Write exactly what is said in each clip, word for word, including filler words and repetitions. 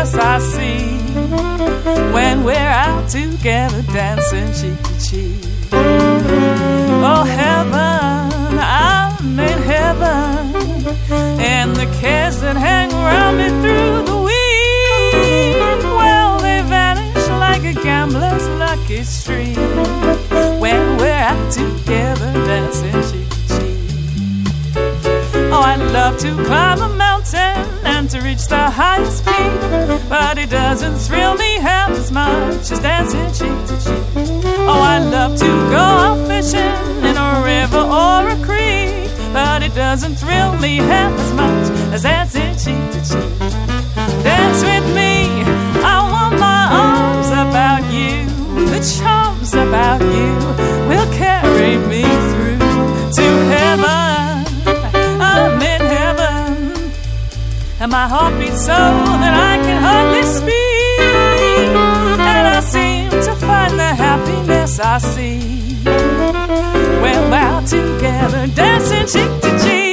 happiness I see when we're out together dancing cheek to cheek. Oh heaven, I'm in heaven, and the cares that hang around me through the week, well, they vanish like a gambler's lucky streak when we're out together dancing cheek to cheek. Oh, I'd love to climb a mountain and to reach the highest peak, but it doesn't thrill me half as much as dancing cheek to cheek. Oh, I'd love to go out fishing in a river or a creek, but it doesn't thrill me half as much as dancing cheek to cheek. Dance with me, I want my arms about you. The charms about you will carry me through to heaven. I'm in heaven, and my heart beats so that I can hardly speak, and I seem to find the happiness I see when we're out together dancing cheek to cheek.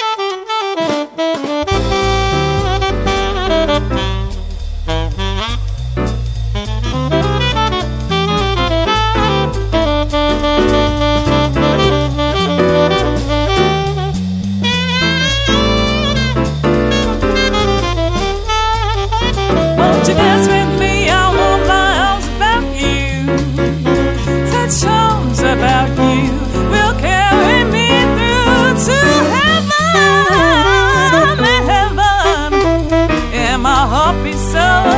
Won't you dance with me? I want my arms about you. The charms about you will carry me through to heaven, heaven. And my heart beats so